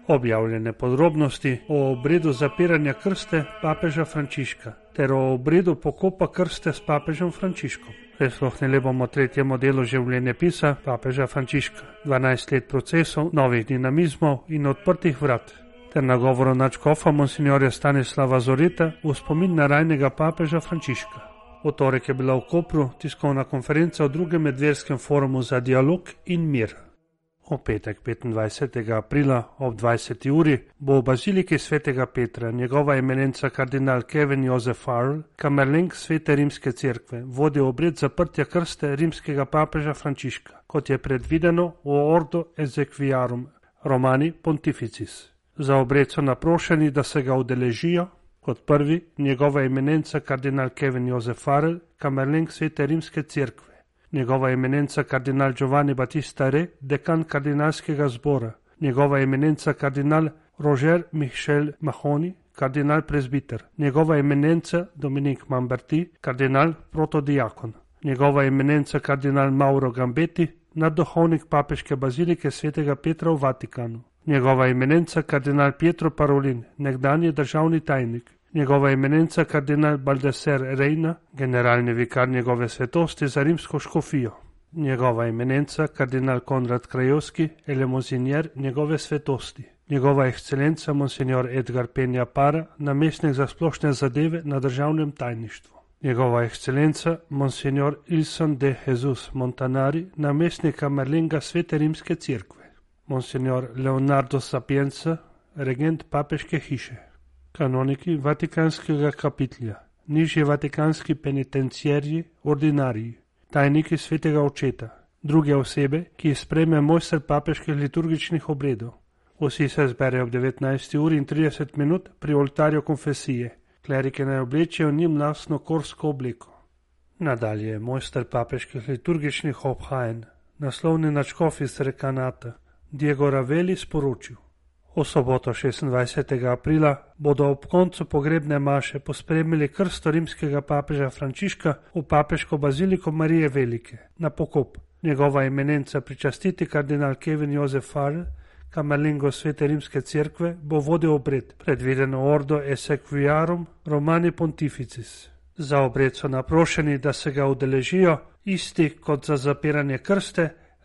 Objavljene podrobnosti o obredu zapiranja krste papeža Frančiška ter o obredu pokopa krste s papežem Frančiškom. Prisluhnili bomo tretjemu delu življenjepisa papeža Frančiška, 12 let procesov, novih dinamizmov in odprtih vrat, ter nagovoru nadškofa monsinjorja Stanislava Zoreta v spomin na rajnega papeža Frančiška. V torek je bila v Kopru tiskovna konferenca o drugem medverskem forumu za dialog in mir. V petek 25. aprila ob 20. uri bo v baziliki svetega Petra njegova eminenca kardinal Kevin Joseph Farrell, kamerleng Svete rimske cerkve, vodil obred zaprtja krste rimskega papeža Frančiška, kot je predvideno v Ordo Exequiarum Romani Pontificis. Za obred so naprošeni, da se ga udeležijo kot prvi njegova eminenca kardinal Kevin Joseph Farrell, kamerleng Svete rimske cerkve, njegova eminenca kardinal Giovanni Battista Re, dekan kardinalskega zbora, njegova eminenca kardinal Roger Michel Mahoni, kardinal prezbiter, njegova eminenca Dominik Mamberti, kardinal protodiakon, njegova eminenca kardinal Mauro Gambetti, nadduhovnik papeške bazilike svetega Petra v Vatikanu, njegova eminenca kardinal Pietro Parolin, nekdanji državni tajnik, njegova eminenca kardinal Baldaser Reina, generalni vikar njegove svetosti za rimsko škofijo, njegova eminenca kardinal Konrad Krajovski, elemozinier njegove svetosti, njegova ekscelenca monsignor Edgar Penja Para, namestnik za splošne zadeve na državnem tajništvu, njegova ekscelenca monsignor Ilson de Jesus Montanari, namestnik kamerlenga Svete rimske cerkve, monsignor Leonardo Sapienza, regent papeške hiše, kanoniki Vatikanskega kapitlja, nižji vatikanski penitenciarji, ordinariji, tajniki svetega očeta, druge osebe, ki sprejme mojster papeških liturgičnih obredov. Vsi se zberejo ob 19. uri in 30 minut pri oltarju konfesije. Klerike naj oblečejo njim lastno korsko obleko. Nadalje mojster papeških liturgičnih obhajanj, naslovni nadškof iz Rekanata, Diego Ravelli sporočil: v soboto 26. aprila bodo ob koncu pogrebne maše pospremili krsto rimskega papeža Frančiška v papeško baziliko Marije Velike na pokop. Njegova eminenca pričastiti kardinal Kevin Joseph Farrell, kamerlengo Svete rimske cerkve, bo vodil obred, predvideno Ordo Exequiarum Romani Pontificis. Za obred so naprošeni, da se ga udeležijo isti kot za zapiranje krste,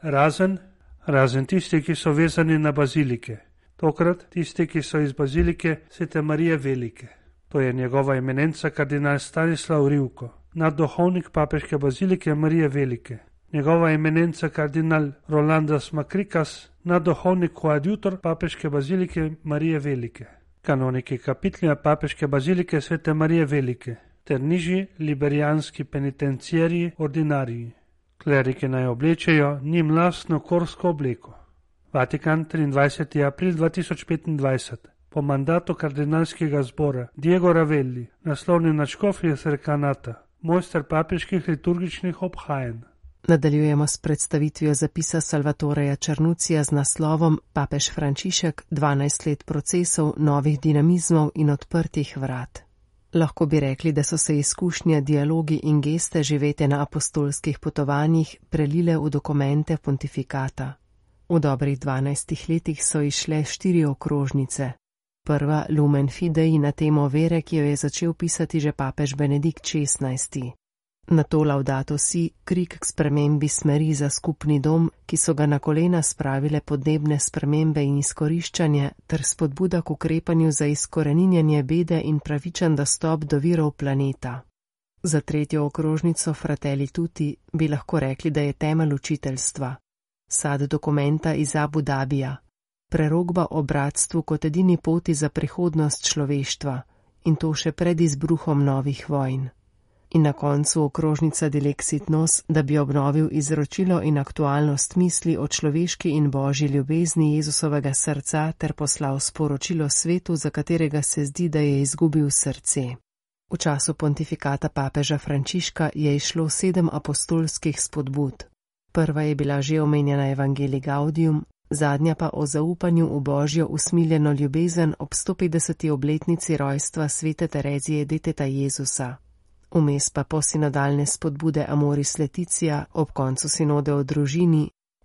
razen tisti, ki so vezani na bazilike. Tokrat tisti, ki so iz bazilike Svete Marije Velike. To je njegova eminenca kardinal Stanislav Rivko, nadduhovnik papeške bazilike Marije Velike, njegova eminenca kardinal Rolandas Makrikas, nadduhovnik koadjutor papeške bazilike Marije Velike, kanoniki kapitlja papeške bazilike Svete Marije Velike ter nižji liberijanski penitenciarji ordinariji. Kleriki naj oblečejo njim lastno korsko obleko. Vatikan, 23. april 2025. Po mandatu kardinalskega zbora Diego Ravelli, naslovni nadškof iz Rekanata, mojster papeških liturgičnih obhajanj. Nadaljujemo s predstavitvijo zapisa Salvatoreja Čarnucija z naslovom Papež Frančišek, 12 let procesov, novih dinamizmov in odprtih vrat. Lahko bi rekli, da so se izkušnje, dialogi in geste živete na apostolskih potovanjih prelile v dokumente pontifikata. V dobrih 12 letih so izšle 4 okrožnice. Prva Lumen Fidei na temo vere, ki jo je začel pisati že papež Benedikt XVI. Nato Laudato Si, krik k spremembi smeri za skupni dom, ki so ga na kolena spravile podnebne spremembe in izkoriščanje, ter spodbuda k ukrepanju za izkoreninjanje bede in pravičen dostop do virov planeta. Za tretjo okrožnico Fratelli Tutti bi lahko rekli, da je temelj učiteljstva. Sad dokumenta iz Abu Dabija, prerogba o bratstvu kot edini poti za prihodnost človeštva, in to še pred izbruhom novih vojn. In na koncu okrožnica Dilexit Nos, da bi obnovil izročilo in aktualnost misli o človeški in božji ljubezni Jezusovega srca ter poslal sporočilo svetu, za katerega se zdi, da je izgubil srce. V času pontifikata papeža Frančiška je izšlo 7 apostolskih spodbud. Prva je bila že omenjena Evangelii Gaudium, zadnja pa o zaupanju v božjo usmiljeno ljubezen ob 150. obletnici rojstva svete Terezije deteta Jezusa. Vmes pa posinodalne spodbude Amoris Laetitia ob koncu sinode o družini,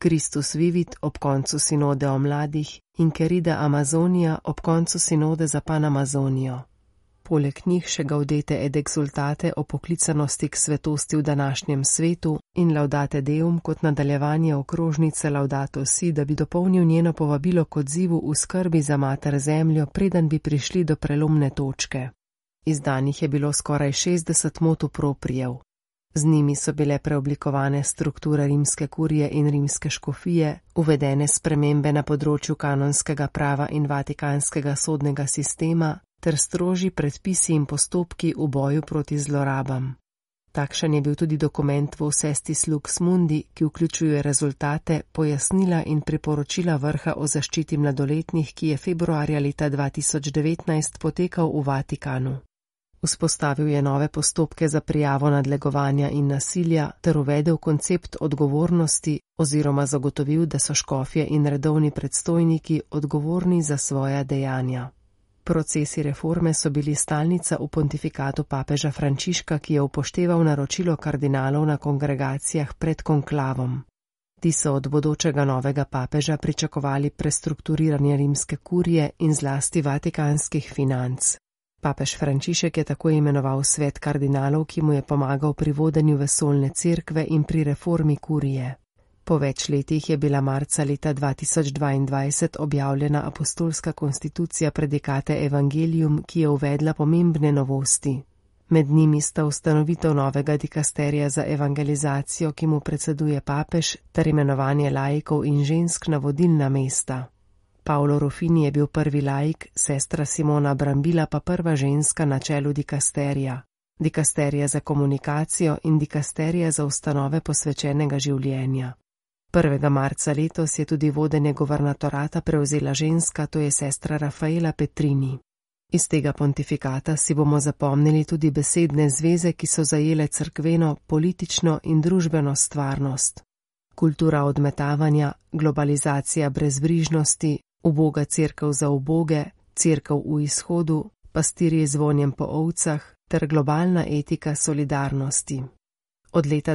Christus Vivit ob koncu sinode o mladih in Querida Amazonia ob koncu sinode za Panamazonijo. Poleg njih še Gaudete et exultate o poklicanosti k svetosti v današnjem svetu in Laudate Deum kot nadaljevanje okrožnice Laudato Si, da bi dopolnil njeno povabilo k odzivu v skrbi za mater zemljo, preden bi prišli do prelomne točke. Izdanih je bilo skoraj 60 motu proprijev. Z njimi so bile preoblikovane strukture rimske kurije in rimske škofije, uvedene spremembe na področju kanonskega prava in vatikanskega sodnega sistema, ter strožji predpisi in postopki v boju proti zlorabam. Takšen je bil tudi dokument Vocestis Lux Mundi, ki vključuje rezultate, pojasnila in priporočila vrha o zaščiti mladoletnih, ki je februarja leta 2019 potekal v Vatikanu. Vzpostavil je nove postopke za prijavo nadlegovanja in nasilja ter uvedel koncept odgovornosti oziroma zagotovil, da so škofje in redovni predstojniki odgovorni za svoja dejanja. Procesi reforme so bili stalnica v pontifikatu papeža Frančiška, ki je upošteval naročilo kardinalov na kongregacijah pred konklavom. Ti so od bodočega novega papeža pričakovali prestrukturiranje rimske kurije in zlasti vatikanskih financ. Papež Frančišek je tako imenoval svet kardinalov, ki mu je pomagal pri vodenju vesoljne cerkve in pri reformi kurije. Po več letih je bila marca leta 2022 objavljena apostolska konstitucija Predikate Evangelium, ki je uvedla pomembne novosti. Med njimi sta ustanovitev novega dikasterija za evangelizacijo, ki mu predseduje papež, ter imenovanje laikov in žensk na vodilna mesta. Paolo Ruffini je bil prvi laik, sestra Simona Brambila pa prva ženska na čelu dikasterija. Dikasterija za komunikacijo in dikasterija za ustanove posvečenega življenja. 1. marca letos je tudi vodenje guvernatorata prevzela ženska, to je sestra Rafaela Petrini. Iz tega pontifikata si bomo zapomnili tudi besedne zveze, ki so zajele cerkveno, politično in družbeno stvarnost. Kultura odmetavanja, globalizacija brezbrižnosti, uboga cerkev za uboge, cerkev v izhodu, pastirji z vonjem po ovcah ter globalna etika solidarnosti. Od leta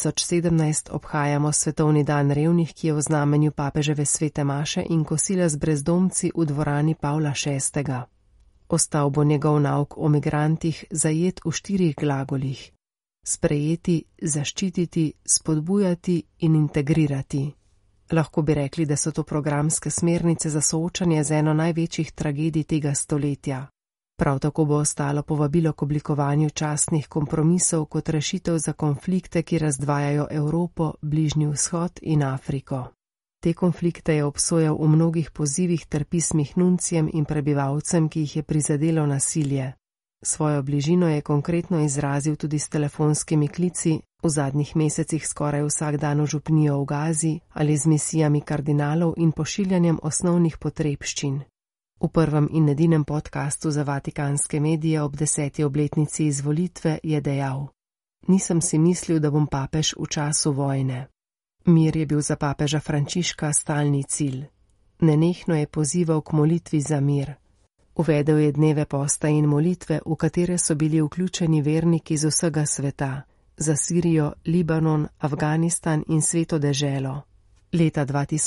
2017 obhajamo Svetovni dan revnih, ki je v znamenju papeževe svete maše in kosila z brezdomci v dvorani Pavla VI. Ostal bo njegov nauk o migrantih zajet v 4 glagolih: sprejeti, zaščititi, spodbujati in integrirati. Lahko bi rekli, da so to programske smernice za soočanje z eno največjih tragedij tega stoletja. Prav tako bo ostalo povabilo k oblikovanju častnih kompromisov kot rešitev za konflikte, ki razdvajajo Evropo, Bližnji vzhod in Afriko. Te konflikte je obsojal v mnogih pozivih ter pismih nuncijem in prebivalcem, ki jih je prizadelo nasilje. Svojo bližino je konkretno izrazil tudi s telefonskimi klici, v zadnjih mesecih skoraj vsak dan v župnijo v Gazi ali z misijami kardinalov in pošiljanjem osnovnih potrebščin. V prvem in edinem podkastu za vatikanske medije ob 10. obletnici izvolitve je dejal: Nisem si mislil, da bom papež v času vojne. Mir je bil za papeža Frančiška stalni cilj. Nenehno je pozival k molitvi za mir. Uvedel je dneve posta in molitve, v katere so bili vključeni verniki iz vsega sveta, za Sirijo, Libanon, Afganistan in Sveto deželo. Leta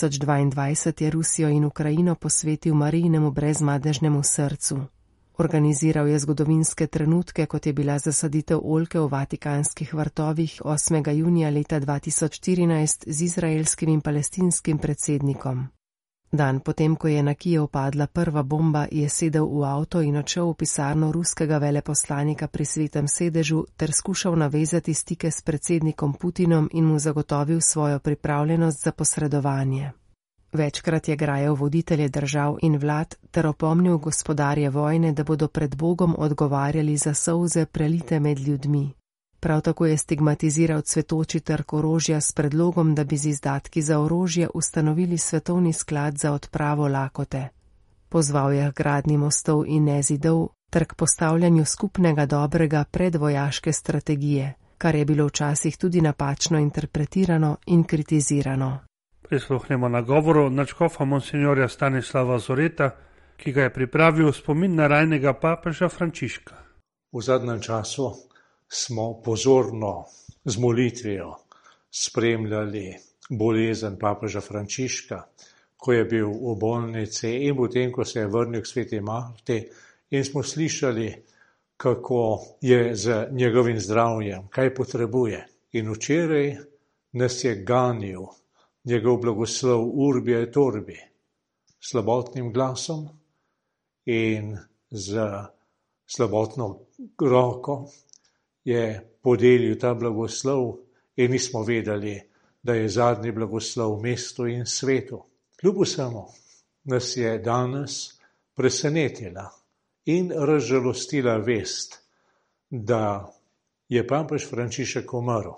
2022 je Rusijo in Ukrajino posvetil Marijinemu brezmadežnemu srcu. Organiziral je zgodovinske trenutke, kot je bila zasaditev oljke v vatikanskih vrtovih 8. junija leta 2014 z izraelskim in palestinskim predsednikom. Dan potem, ko je na Kijev padla prva bomba, je sedel v avto in odšel v pisarno ruskega veleposlanika pri Svetem sedežu ter skušal navezati stike s predsednikom Putinom in mu zagotovil svojo pripravljenost za posredovanje. Večkrat je grajal voditelje držav in vlad ter opomnil gospodarje vojne, da bodo pred Bogom odgovarjali za solze prelite med ljudmi. Prav tako je stigmatiziral cvetoči trg orožja s predlogom, da bi z izdatki za orožje ustanovili svetovni sklad za odpravo lakote. Pozval je k gradnji mostov in ne zidov ter k postavljanju skupnega dobrega predvojaške strategije, kar je bilo včasih tudi napačno interpretirano in kritizirano. Prisluhnemo nagovoru nadškofa monsignorja Stanislava Zoreta, ki ga je pripravil spomin na rajnega papeža Frančiška. V zadnjem času smo pozorno z molitvijo spremljali bolezen papeža Frančiška, ko je bil v bolnici in potem, ko se je vrnil k sveti Marti in smo slišali, kako je z njegovim zdravjem, kaj potrebuje. In včeraj nas je ganil njegov blagoslov Urbi et Orbi, slabotnim glasom in z slabotno roko je podelil ta blagoslov in nismo vedeli, da je zadnji blagoslov v mestu in svetu. Kljub vsemu nas je danes presenetila in razžalostila vest, da je papež Frančišek umrl.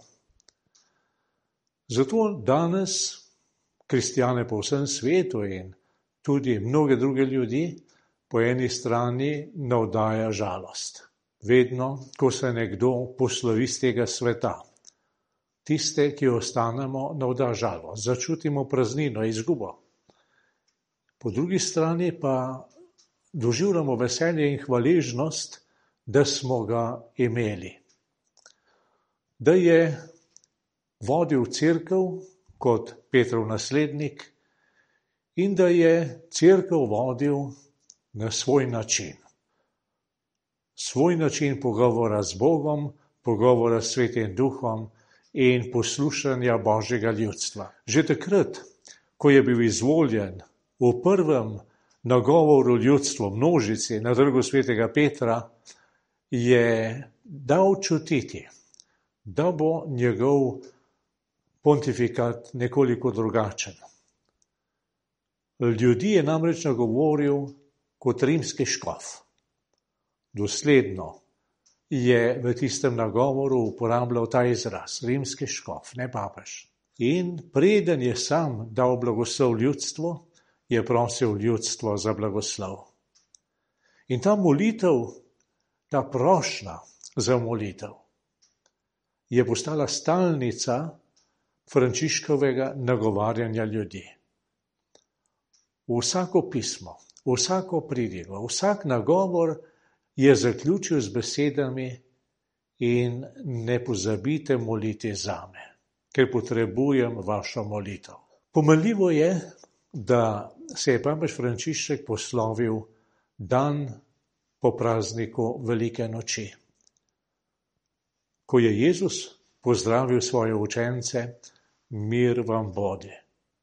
Zato danes kristjane po vsem svetu in tudi mnoge druge ljudi po eni strani navdaja žalost. Vedno, ko se nekdo poslovi z tega sveta, tiste, ki ostanemo, navda žalost, začutimo praznino, izgubo. Po drugi strani pa doživljamo veselje in hvaležnost, da smo ga imeli. Da je vodil cerkev kot Petrov naslednik in da je cerkev vodil na svoj način. Svoj način pogovora z Bogom, pogovora s Svetim Duhom in poslušanja Božjega ljudstva. Že takrat, ko je bil izvoljen v prvem nagovoru ljudstvu množici na trgu svetega Petra, je dal čutiti, da bo njegov pontifikat nekoliko drugačen. Ljudi je namreč nagovoril kot rimski škof. Dosledno je v tistem nagovoru uporabljal ta izraz, rimski škof, ne papež. In preden je sam dal blagoslov ljudstvu, je prosil ljudstvo za blagoslov. In ta molitev, ta prošnja za molitev, je postala stalnica Frančiškovega nagovarjanja ljudi. Vsako pismo, vsako pridigo, vsak nagovor je zaključil z besedami in ne pozabite moliti zame, ker potrebujem vašo molitev. Pomenljivo je, da se je papež Frančišek poslovil dan po prazniku Velike noči, ko je Jezus pozdravil svoje učence, mir vam bodi.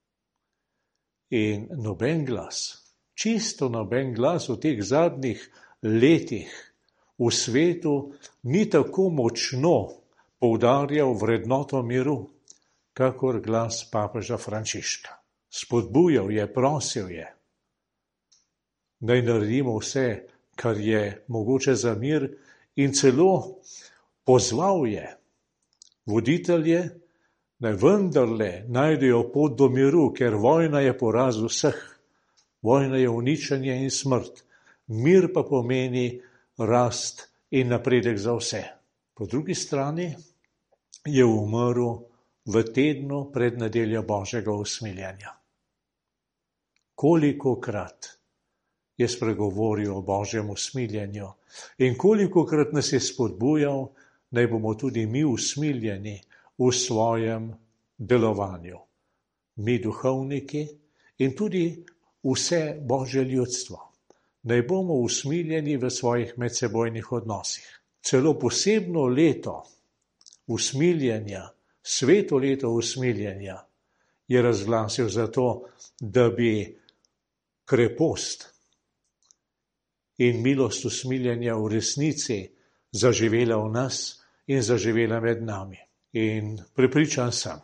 In noben glas, čisto noben glas v teh zadnjih letih v svetu ni tako močno poudarjal vrednoto miru, kakor glas papeža Frančiška. Spodbujal je, prosil je, naj naredimo vse, kar je mogoče za mir, in celo pozval je voditelje, naj vendarle najdejo pot do miru, ker vojna je poraz vseh. Vojna je uničenje in smrt. Mir pa pomeni rast in napredek za vse. Po drugi strani je umrl v tednu pred nedeljo Božjega usmiljenja. Kolikokrat je spregovoril o Božjem usmiljenju in kolikokrat nas je spodbujal, naj bomo tudi mi usmiljeni v svojem delovanju. Mi duhovniki in tudi vse Božje ljudstvo. Naj bomo usmiljeni v svojih medsebojnih odnosih. Celo posebno leto usmiljenja, sveto leto usmiljenja, je razglasil zato, da bi krepost in milost usmiljenja v resnici zaživela v nas in zaživela med nami. In prepričan sem,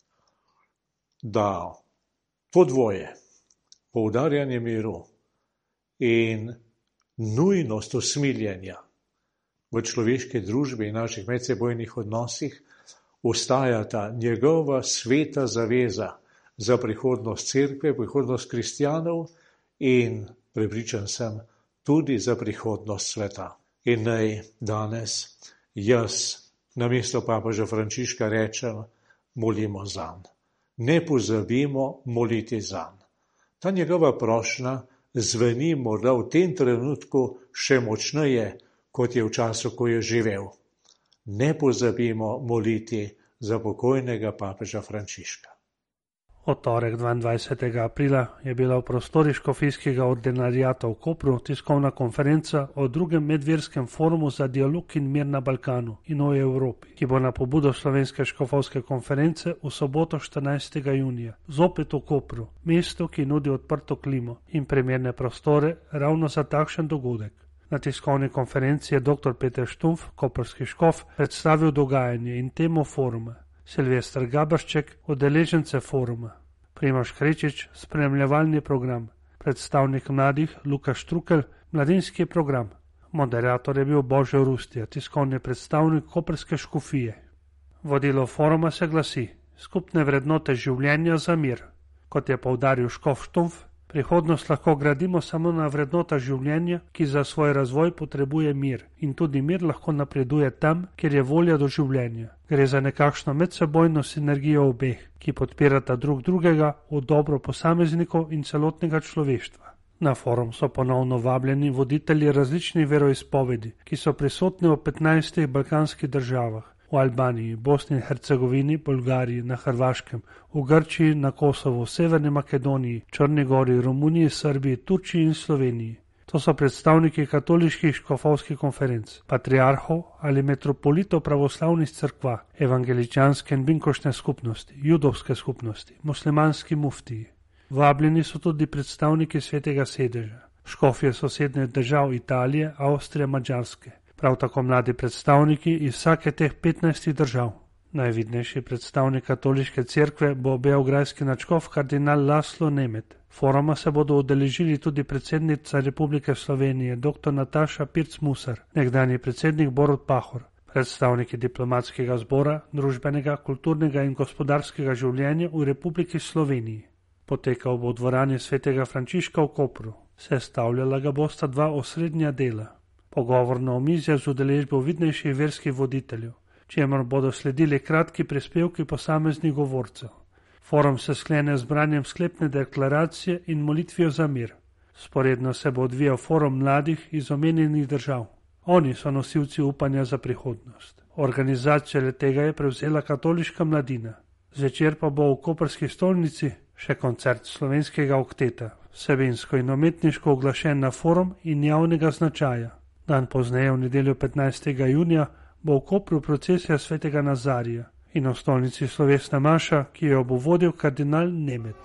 da to dvoje, poudarjanje miru in nujnost usmiljenja v človeški družbi in naših medsebojnih odnosih ostajata njegova sveta zaveza za prihodnost cerkve, prihodnost kristjanov in prepričan sem tudi za prihodnost sveta. In naj danes jaz namesto papeža Frančiška rečem, molimo zanj. Ne pozabimo moliti zanj. Ta njegova prošnja zveni morda v tem trenutku še močneje, kot je v času, ko je živel. Ne pozabimo moliti za pokojnega papeža Frančiška. Od torek 22. aprila je bila v prostorih škofijskega ordinariata v Kopru tiskovna konferenca o drugem medverskem forumu za dialog in mir na Balkanu in o Evropi, ki bo na pobudo Slovenske škofovske konference v soboto 14. junija zopet v Kopru, mesto, ki nudi odprto klimo in primerne prostore ravno za takšen dogodek. Na tiskovni konferenci je dr. Peter Štumpf, koprski škof, predstavil dogajanje in temo foruma. Silvester Gabršček, udeležence foruma, Primož Krečič, spremljevalni program, predstavnik mladih Luka Štrukelj, mladinski program. Moderator je bil Božo Rustija, tiskovni predstavnik koprske škofije. Vodilo foruma se glasi: skupne vrednote življenja za mir. Kot je poudaril škof Štumpf, prihodnost lahko gradimo samo na vrednotah življenja, ki za svoj razvoj potrebuje mir, in tudi mir lahko napreduje tam, kjer je volja do življenja. Gre za nekakšno medsebojno sinergijo obeh, ki podpirata drug drugega v dobro posameznikov in celotnega človeštva. Na forum so ponovno vabljeni voditelji različnih veroizpovedi, ki so prisotni v 15 balkanskih državah. V Albaniji, Bosni in Hercegovini, Bolgariji, na Hrvaškem, v Grčiji, na Kosovu, v Severni Makedoniji, Črni Gori, Romuniji, Srbiji, Turčiji in Sloveniji. To so predstavniki katoliških škofovskih konferenc, patriarhov ali metropolitov pravoslavnih cerkva, evangeličanske in binkošne skupnosti, judovske skupnosti, muslimanski muftiji. Vabljeni so tudi predstavniki Svetega sedeža, škofje sosednjih držav Italije, Avstrije, Madžarske. Prav tako mladi predstavniki iz vsake teh 15 držav. Najvidnejši predstavnik katoliške cerkve bo beograjski nadškof kardinal Laslo Nemet. Foruma se bodo udeležili tudi predsednica Republike Slovenije dr. Nataša Pirc-Musar, nekdanji predsednik Borut Pahor, predstavniki diplomatskega zbora, družbenega, kulturnega in gospodarskega življenja v Republiki Sloveniji. Potekal bo v dvorani svetega Frančiška v Kopru. Sestavljala ga bosta dva osrednja dela. Pogovorno omizje z udeležbo vidnejših verskih voditeljev, čemur bodo sledili kratki prispevki posameznih govorcev. Forum se sklene z branjem sklepne deklaracije in molitvijo za mir. Sporedno se bo odvijal forum mladih iz omenjenih držav. Oni so nosilci upanja za prihodnost. Organizacijo letega je prevzela katoliška mladina. Zvečer pa bo v koprski stolnici še koncert slovenskega okteta, vsebinsko in umetniško oglašen na forum in javnega značaja. Dan pozneje, v nedeljo 15. junija, bo v Kopru procesija svetega Nazarija in v stolnici slovesna maša, ki jo bo vodil kardinal Nemet.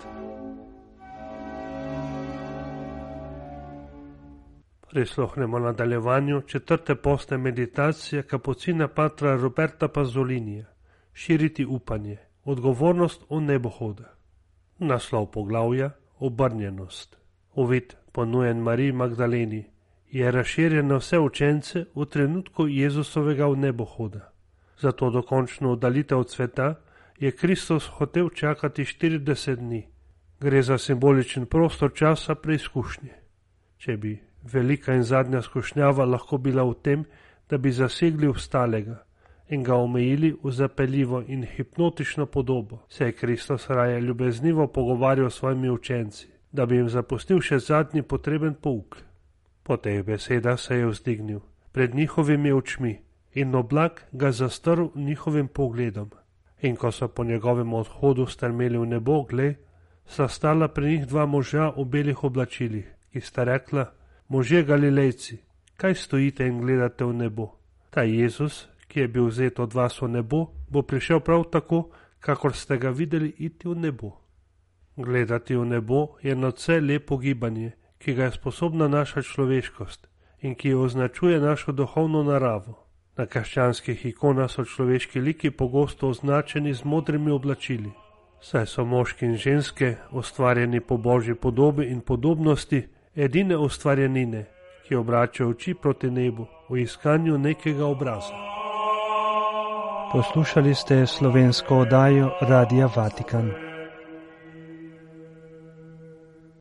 Prisluhnemo nadaljevanju 4. postne meditacije kapucina patra Roberta Pazzolinija. Širiti upanje, odgovornost v nebohoda. Naslov poglavja: obrnjenost. Uvid ponujen Mariji Magdaleni je razširjen na vse učence v trenutku Jezusovega vnebohoda. Za to dokončno oddalitev od sveta je Kristus hotel čakati 40 dni. Gre za simboličen prostor časa preizkušnje. Če bi velika in zadnja skušnjava lahko bila v tem, da bi zasegli ostalega in ga omejili v zapeljivo in hipnotično podobo, se je Kristus raje ljubeznivo pogovarjal s svojimi učenci, da bi jim zapustil še zadnji potreben pouk. Po teh besedah se je vzdignil pred njihovimi očmi in oblak ga zastrl njihovim pogledom. In ko so po njegovem odhodu strmeli v nebo, glej, sta stala pri njih dva moža v belih oblačilih, ki sta rekla: možje Galilejci, kaj stojite in gledate v nebo? Ta Jezus, ki je bil vzet od vas v nebo, bo prišel prav tako, kakor ste ga videli iti v nebo. Gledati v nebo je nadvse lepo gibanje, ki ga je sposobna naša človeškost in ki označuje našo duhovno naravo. Na krščanskih ikonah so človeški liki pogosto označeni z modrimi oblačili, saj so moški in ženske, ustvarjeni po Božji podobi in podobnosti, edine ustvarjenine, ki obračajo oči proti nebu v iskanju nekega obraza. Poslušali ste slovensko oddajo Radia Vatikan.